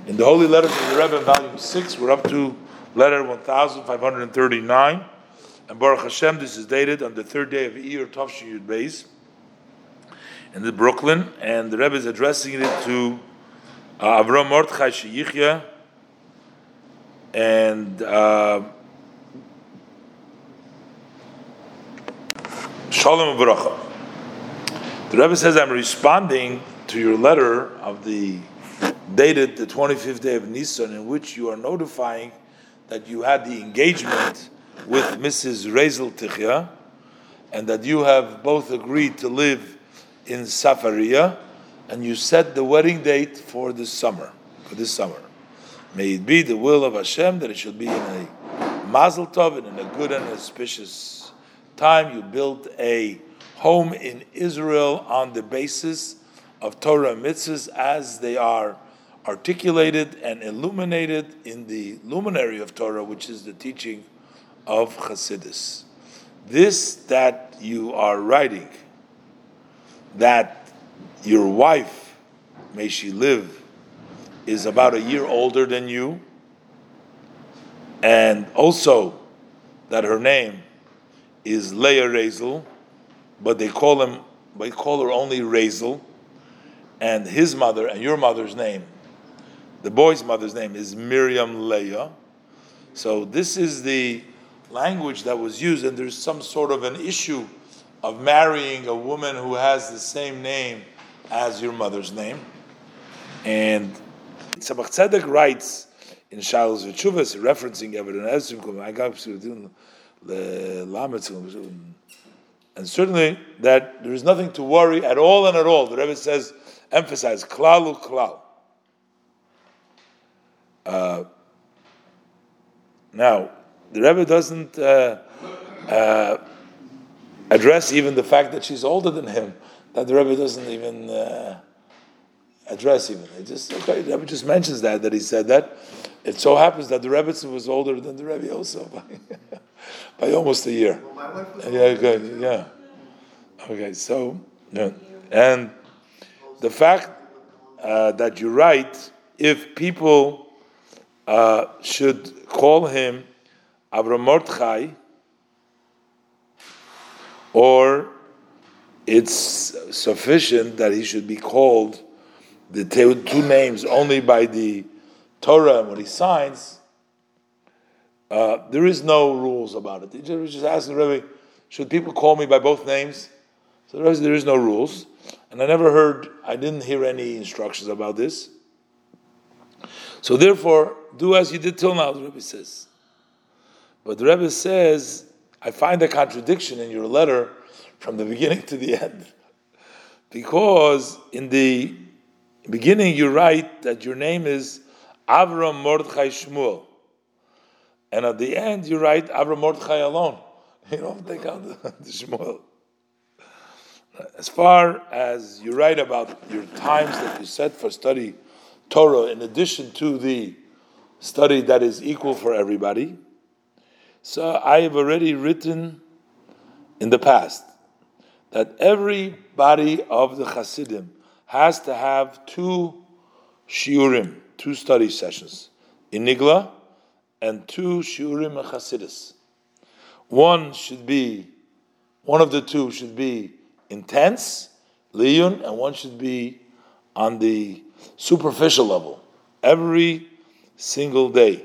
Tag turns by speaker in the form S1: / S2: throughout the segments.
S1: In the Holy Letters of the Rebbe, Volume 6, we're up to letter 1539. And Baruch Hashem, this is dated on the third day of Iyar Tavshin Yud Beis in the Brooklyn. And the Rebbe is addressing it to Avram Mordechai Sheyichya and Shalom Uvracha. The Rebbe says, I'm responding to your letter of the dated the 25th day of Nisan, in which you are notifying that you had the engagement with Mrs. Rezel Tichya, and that you have both agreed to live in Safaria, and you set the wedding date for this summer. May it be the will of Hashem that it should be in a Mazel Tov and in a good and auspicious time. You build a home in Israel on the basis of Torah and mitzvahs as they are articulated and illuminated in the luminary of Torah, which is the teaching of Chassidus. This that you are writing, that your wife, may she live, is about a year older than you, and also that her name is Leah Rezel, but they call her only Rezel, and his mother and your mother's name, the boy's mother's name, is Miriam Leah. So this is the language that was used, and there's some sort of an issue of marrying a woman who has the same name as your mother's name. And Tzemach Tzedek writes in Shalos V'Tshuvas, referencing evidence, and certainly that there is nothing to worry at all and at all. The Rebbe says, emphasize, klal u'klal. Now, the Rebbe doesn't address even the fact that she's older than him. That the Rebbe doesn't even address even. The Rebbe just mentions that he said that. It so happens that the Rebbe was older than the Rebbe also by almost a year.
S2: Well, my wife was
S1: Yeah. Okay, so and the fact that you write, if people should call him Avram Mordechai, or it's sufficient that he should be called the two names only by the Torah and when he signs, there is no rules about it. He just asked the Rebbe, should people call me by both names? So there is no rules. And I didn't hear any instructions about this. So therefore, do as you did till now, the Rebbe says. But the Rebbe says, I find a contradiction in your letter from the beginning to the end. Because in the beginning you write that your name is Avram Mordechai Shmuel. And at the end you write Avram Mordechai alone. You don't take out the Shmuel. As far as you write about your times that you set for study Torah, in addition to the study that is equal for everybody, so I have already written in the past that everybody of the Hasidim has to have 2 shiurim, 2 study sessions in Nigla, and 2 shiurim in Hasidus. One of the 2 should be intense, liyun, and one should be on the superficial level, every single day.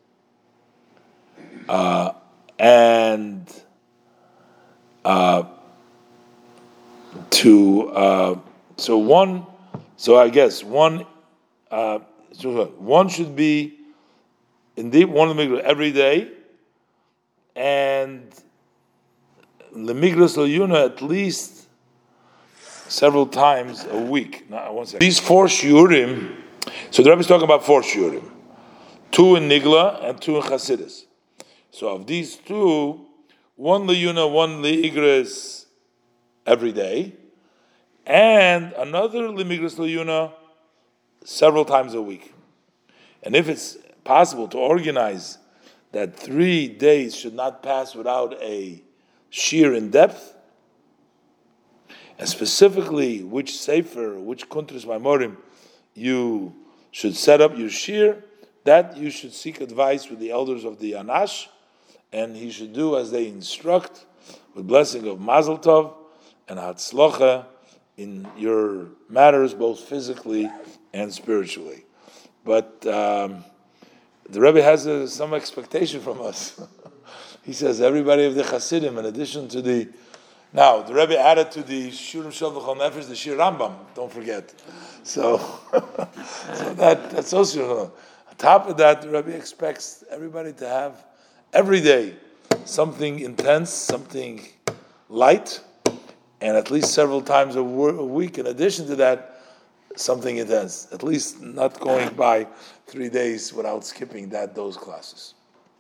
S1: One should be indeed one of the Migros every day, and the Migros L'Yuna at least several times a week. Now, 1 second. These 4 shiurim, so the Rebbe is talking about 4 shiurim, 2 in Nigla and 2 in Chasidus. So of these 2, 1 L'Yuna, 1 L'Igres every day, and another L'Migros L'Yuna several times a week. And if it's possible to organize that 3 days should not pass without a shiur in depth, and specifically which sefer, which kuntras maimorim you should set up your shir, that you should seek advice with the elders of the Anash, and he should do as they instruct, with blessing of Mazel Tov and Hatzlocha in your matters, both physically and spiritually. But the Rebbe has some expectation from us. He says everybody of the Hasidim, in addition to the... Now, the Rebbe added to the Shurim Shel V'chol Nefesh, the Shir Rambam, don't forget. So that's also... On top of that, the Rebbe expects everybody to have, every day, something intense, something light, and at least several times a week, in addition to that, something intense. At least not going by 3 days without skipping those classes.